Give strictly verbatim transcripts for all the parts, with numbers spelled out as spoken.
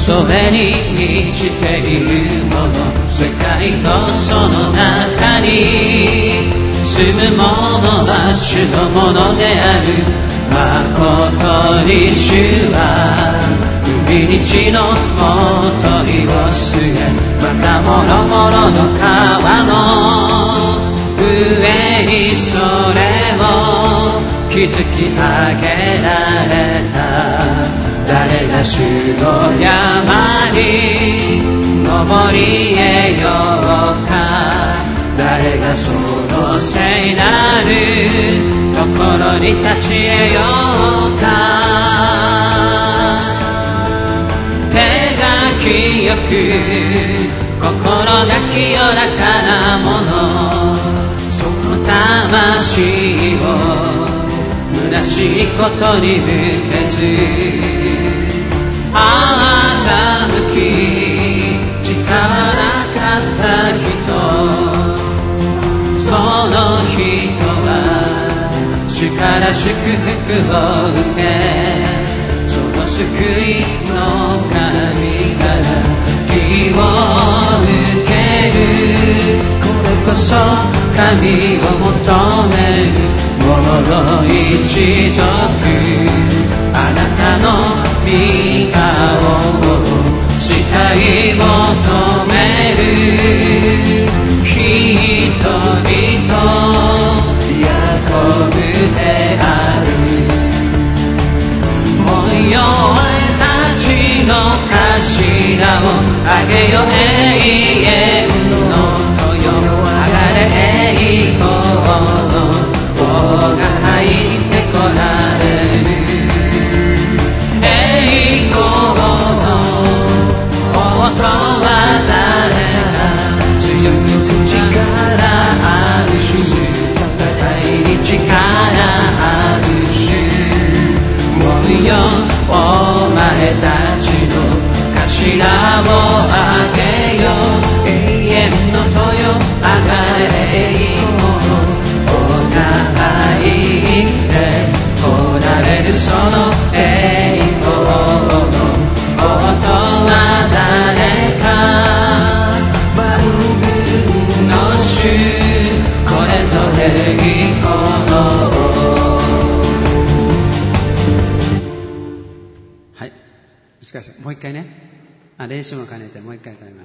それに満ちているもの、世界とその中に住むものは主のものである。誠に主は海に地のもといを据え、またもろもろの川の上にそれを築き上げられた。誰が主の山に登り得ようか、誰がその聖なるところに立ち得ようか。手が清く心が清らかなもの、その魂を虚しいことに向けず、欺き力なかった人、その人は主から祝福を受け、その救いの神から義を受ける。これこそ神を求める者の一族、あなたの御顔を慕い求める人々、ヤコブである。模様たちの頭をあげよ、永遠の豊、あがれ栄光の王が入ってこられる。栄光の王とは誰だ、強く力ある主、大に力ある主。もうよお前たちの頭をあげよ、永遠の豊、あがれ栄光の王が入ってこられる。その栄光の王とは誰か、万軍の主、これぞ栄光の王。はい、難しい。もう一回ね、あ、練習も兼ねてもう一回歌います。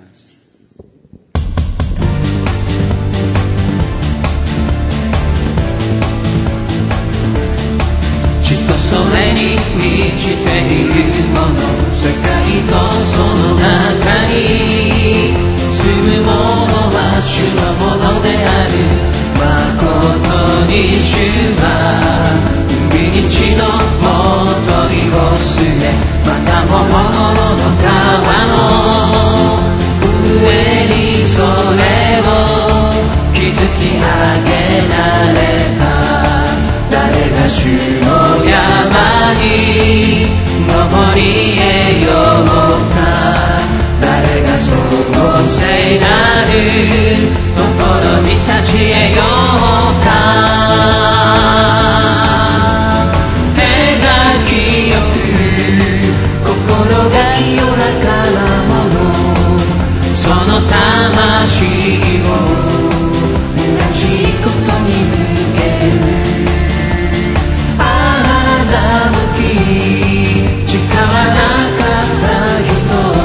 地とそれに満ちているもの、世界とその中に住むものは主のものである。誠に主は海に地のもといを据え、またももの川の上にそれを築き上げられた。誰が主の山に登り得ようか、誰がその聖なるところに立ち得ようか。手が清く心が清らかなもの、その魂を虚しいことに向ける。欺き力なかった人、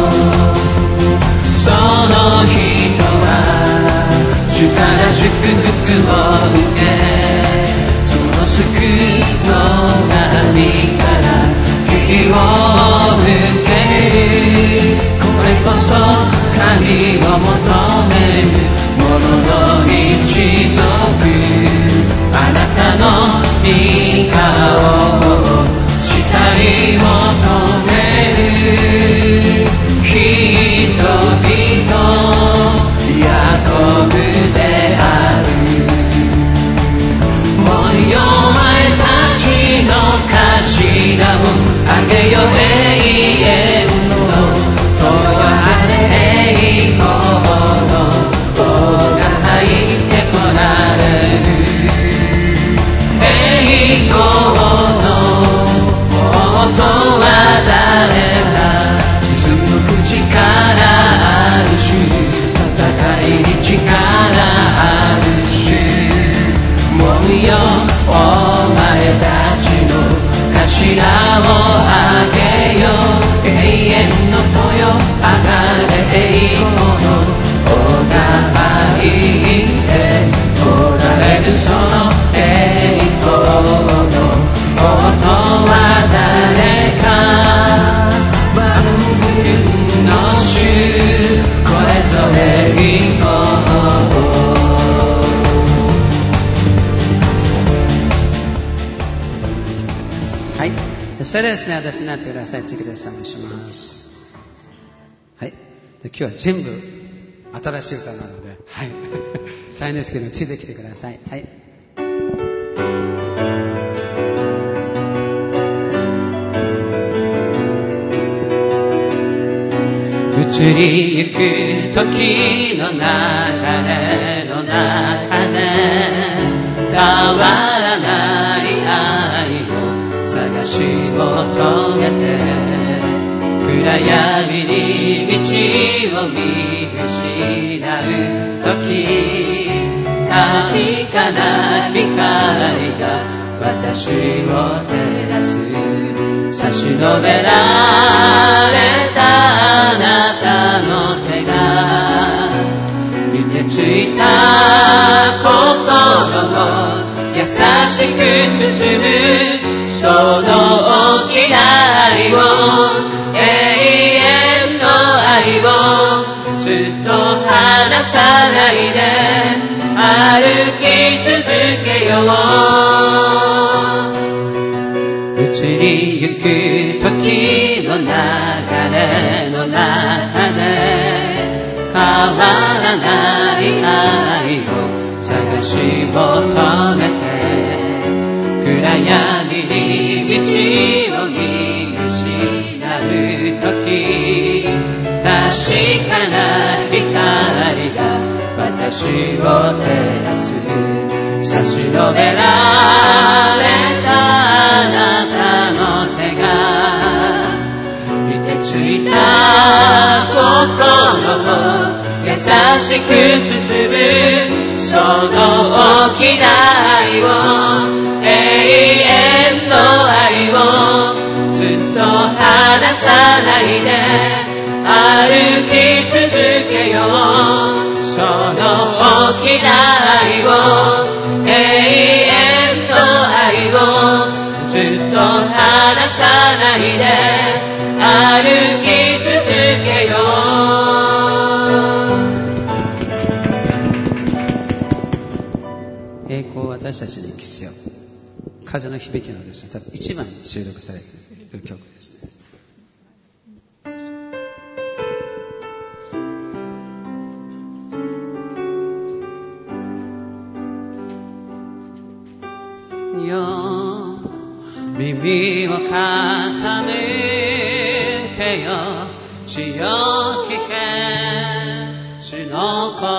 その人は主から祝福を受け、その救いの波から義を受ける。これこそ神を求める者の一族、あなたの御顔を慕い求める人々、ヤコブである。もうよお前たちの頭をあげよ、永遠の豊、あれ栄光の王が入ってこられる。栄お前たちの頭を上げよう。永遠の豊上がれ栄光のお名前でおられるその栄光の音は誰か。万軍の主これぞ栄光。それでですね、私になってください。次で賛美します。はい。で今日は全部新しい歌なので、はい。大変ですけど、ついてきてください。はい。移りゆく時の流れの中で変わらない愛を探し求めて暗闇に道を見失う時、確かな光が私を照らす。差し伸べられたあなたの手が凍てついた心を優しく包む。その大きな愛を、永遠の愛をずっと離さないで歩き続けよう。移りゆく時の流れの中で変わらない愛を探し求めて暗闇に道を見失う時、確かな光が私を照らす。差し伸べられたあなたの手が凍てついた心を優しく包む。その大きな愛を、永遠の愛をずっと離さないで歩き続けよう。その大きな愛を、永遠の愛をずっと離さないで歩き続けよう。栄光を私たちに期せよ。風の響きのですね、多分一番に収録されている曲ですね。よ耳を傾けよ、血を聞け、主の言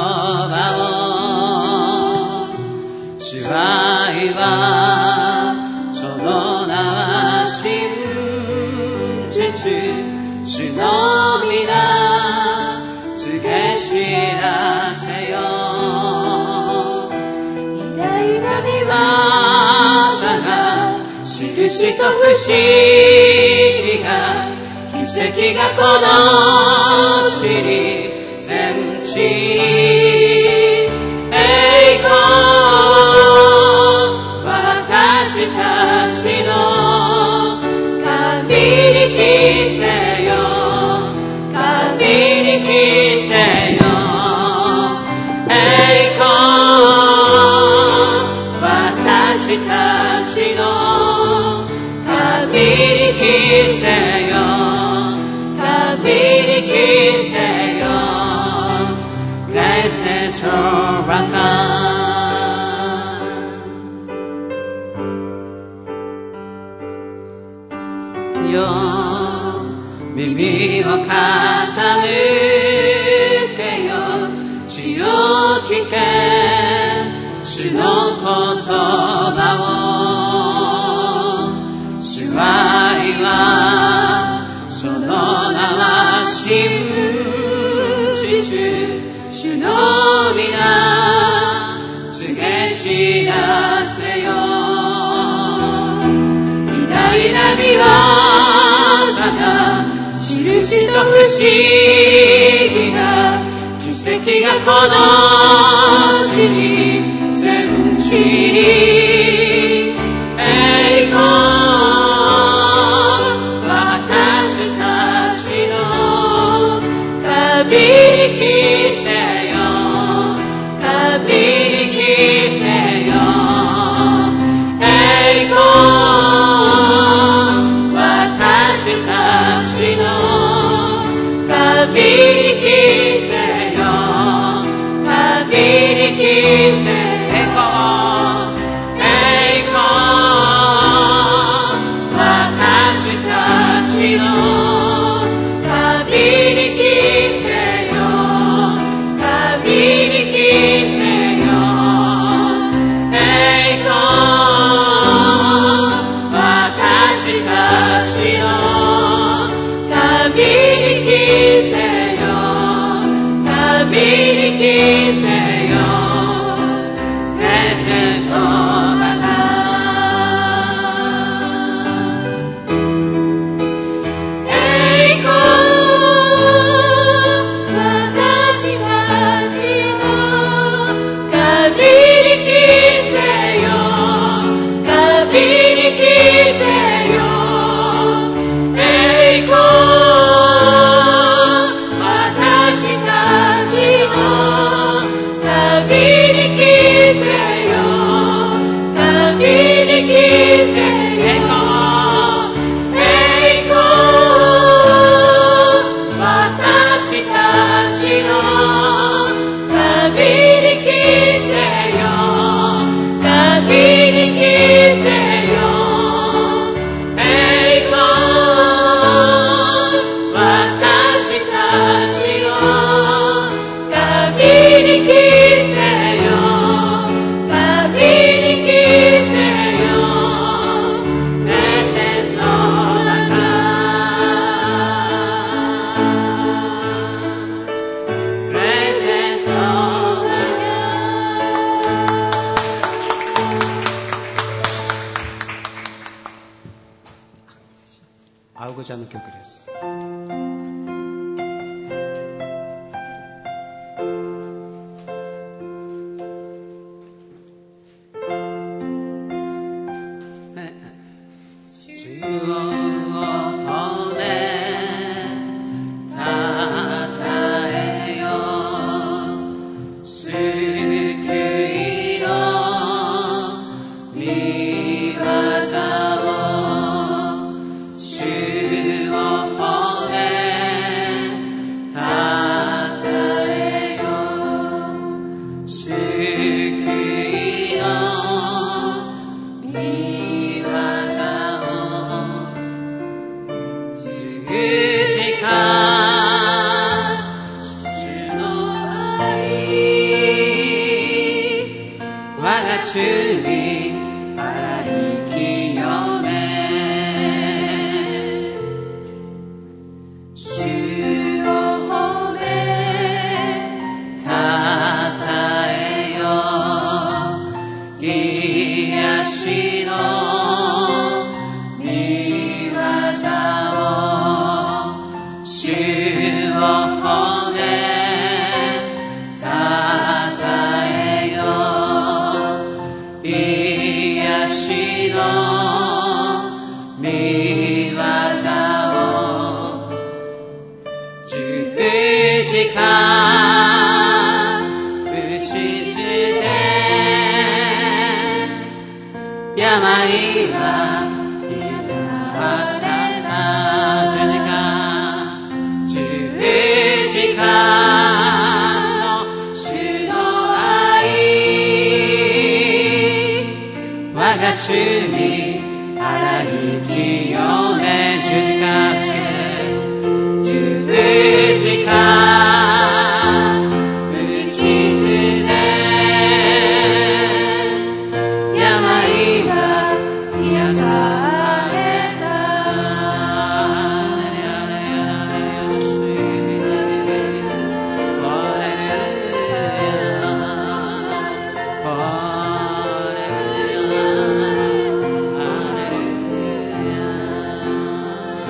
葉を。主は愛はその名は真実、主の皆告げ知らせよ。偉大な御業が印と不思議が奇跡がこの地に全地栄光、私たちの神に着せよ、神に着せよ。栄光、私たちの神に着せよ、神に着せよ。Grace or welcome。よ耳を傾けよ、血を聞け、主の言葉を。主は愛はその名は真実、主の皆告げ知らせよ。 思議な奇跡がこの地に全地に栄光私たちの旅に来てよ旅に来てよ栄光私たちの旅に来てよ旅に来て栄光栄光私たちの旅に来てよ旅に来てよ栄光私たちの旅に来てよ旅に来てよペセトバタ栄光私たちの旅に来てよ旅に来てよ栄光私たちの旅に来てよ旅に来て栄光栄光私たちの旅に来てよ旅に来てよ栄光私たちの旅に来てよ旅に来てよペセトバタペセトバタアウゴちゃんの曲です。主を褒めたたえよ救いの御業を主を褒めたたえよ救いの御業を十字架主の愛我が罪洗い清め主を褒めたたえよ癒しの御業を主を褒めたたえよ癒しの御業を十字架打ち捨て病は癒された十字架十字架主の愛我が罪洗い清め十字架打ち捨て十字架打ち捨て病は癒された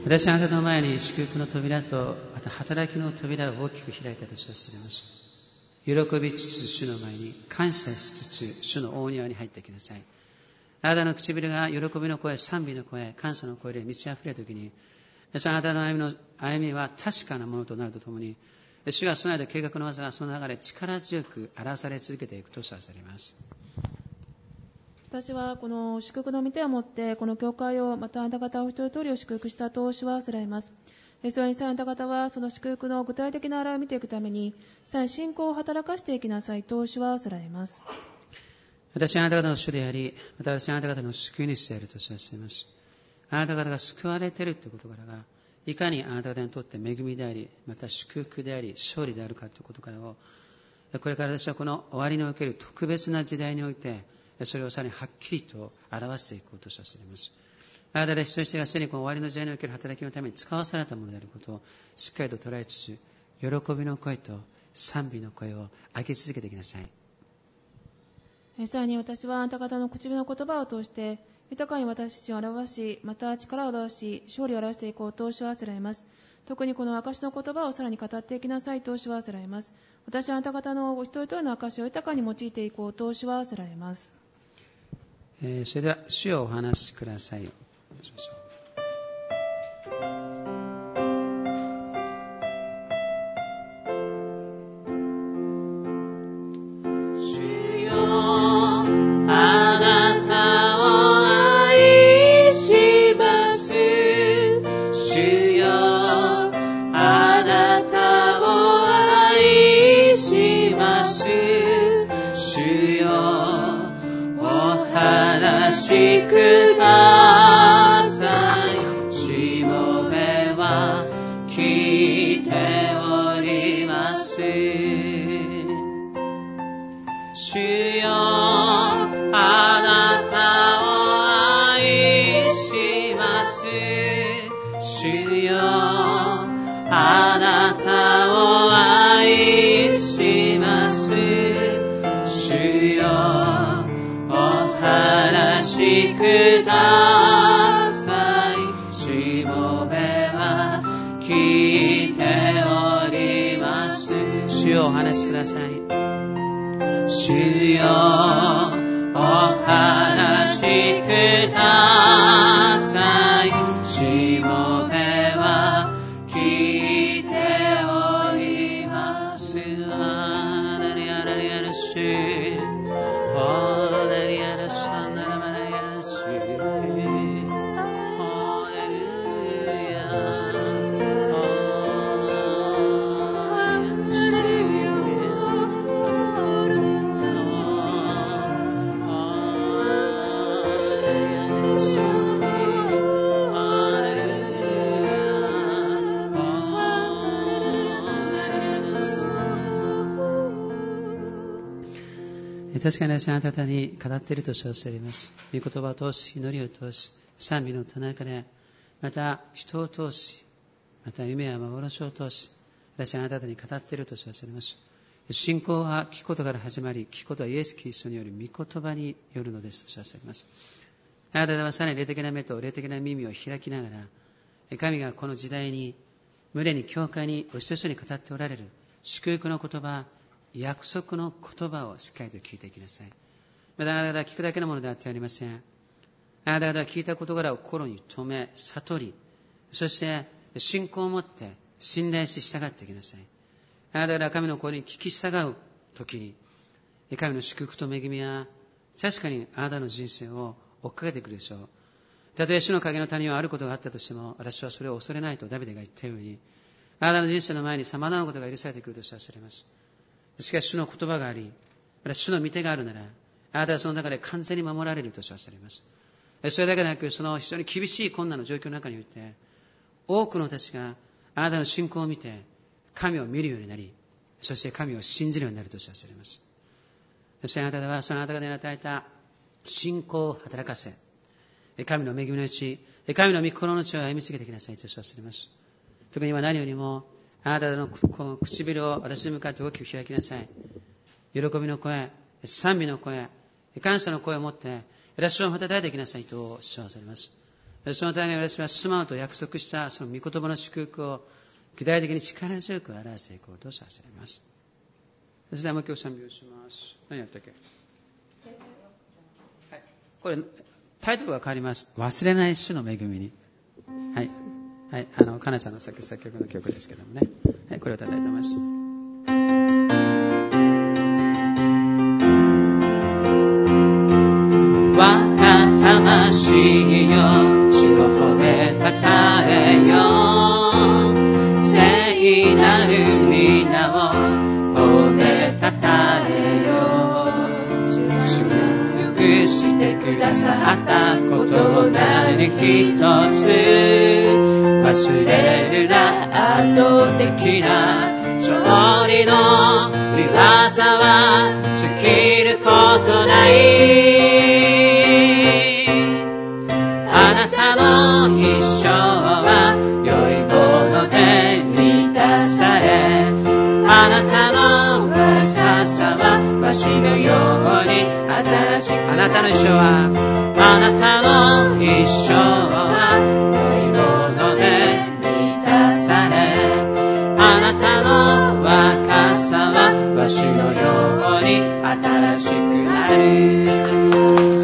私はあなたの前に祝福の扉とまた働きの扉を大きく開いたと称されます。喜びつつ主の前に感謝しつつ主の大庭に入ってきなさい。あなたの唇が喜びの声、賛美の声、感謝の声で満ち溢れるときに、あなたの歩みの歩みは確かなものとなるとともに、主が備えた計画の技がその中で力強く表され続けていくと称されます。 私はこの祝福の御手を持ってこの教会をまたあなた方お一人通りを祝福したと主はさらいます。それにさあなた方はその祝福の具体的な現れを見ていくためにさらに信仰を働かしていきなさいと主はさらいます。 私はあなた方の主であり、また私はあなた方の救い主であると称されます。あなた方が救われているということからが、いかにあなた方にとって恵みであり、また祝福であり、勝利であるかということからを、これから私はこの終わりにおける特別な時代において、それをさらにはっきりと表していこうと称されます。あなた方一人一人がすでにこの終わりの時代における働きのために使わされたものであることをしっかりと捉えつつ、喜びの声と賛美の声を上げ続けていきなさい。 さらに私はあなた方の唇の言葉を通して豊かに私たちを表し、また力を表し、勝利を表していこうと主はせられます。特にこの証の言葉をさらに語っていきなさいと主はせられます。私はあなた方のお一人一人の証を豊かに用いていこうと主はせられます。 えー、それでは主をお話しください。お願いしましょう。ください。しもべは聞いております。主よ、あなたを愛します。主よ、あなたを愛します。主よ、話ください。しもべは聞いております。主よ、お話しください。主よ、お話ください。しもべは聞いております。あらりあらりあらし確かに私はあなた方に語っていると称されます。御言葉を通し、祈りを通し、賛美の田中で、また人を通し、また夢や幻を通し、私はあなた方に語っていると称されます。信仰は聞くことから始まり、聞くことはイエス・キリストによる御言葉によるのですと称されます。あなた方はさらに霊的な目と霊的な耳を開きながら、神がこの時代に、群れに教会にお一人一人に語っておられる祝福の言葉、約束の言葉をしっかりと聞いていきなさい。またあなた方は聞くだけのものであってはありません。あなた方は聞いた事柄を心に留め、悟り、そして信仰を持って信頼し従っていきなさい。あなた方は神の声に聞き従うときに、神の祝福と恵みは確かにあなたの人生を追っかけてくるでしょう。たとえ主の影の谷はあることがあったとしても、私はそれを恐れないとダビデが言ったように、あなたの人生の前に様々なことが許されてくるとされます。しかし主の言葉があり、また主の御手があるなら、あなたはその中で完全に守られると称されます。それだけでなく、その非常に厳しい困難の状況の中において、多くのたちがあなたの信仰を見て、神を見るようになり、そして神を信じるようになると称されます。そしてあなたはそのあなた方に与えた信仰を働かせ、神の恵みのうち、神の御心のうちを歩み続けてきなさいと称されます。特に今何よりも、あなた方のこの唇を私に向かって大きく開きなさい。喜びの声、賛美の声、感謝の声を持って、私をまた叩いていきなさいと称されます。 そのために私は住まうと約束したその御言葉の祝福を具体的に力強く表していこうとさせます。それではもう今日賛美をします。何やったっけ？はい、これタイトルが変わります。忘れない主の恵みに。はい、はい、あのかなちゃんの作曲作曲の曲ですけどもね。はい、これを歌いたいと思います。我が魂よ、主を褒めたたえよ。聖なる皆を褒めたたえよ。主がよくしてくださったこと何一つ忘れるな。圧倒的な勝利の御業は尽きることない。あなたの一生は良いもので満たされ、あなたの若さはわしのように新しい。あなたの一生はあなたの一生は良いもので満たされ、あなたの若さはわしのように新しくなる。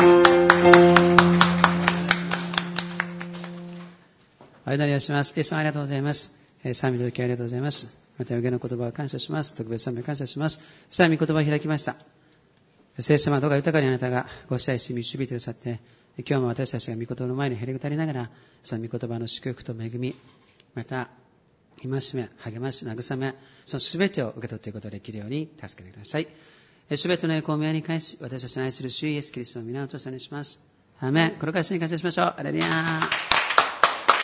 お祈りをします。イエス様ありがとうございます。賛美の時ありがとうございます。また予言の言葉を感謝します。特別賛美を感謝します。さあ、御言葉を開きました。聖様、どうか豊かにあなたがご支配し導いてくださって、今日も私たちが御言葉の前にへりくたりながら、その御言葉の祝福と恵み、また戒め、励まし、慰め、その全てを受け取っていくことができるように助けてください。全ての栄光を宮に返し、私たちの愛する主イエスキリストの皆をとさにします。アーメン。これから主に感謝しましょう。アレルヤー。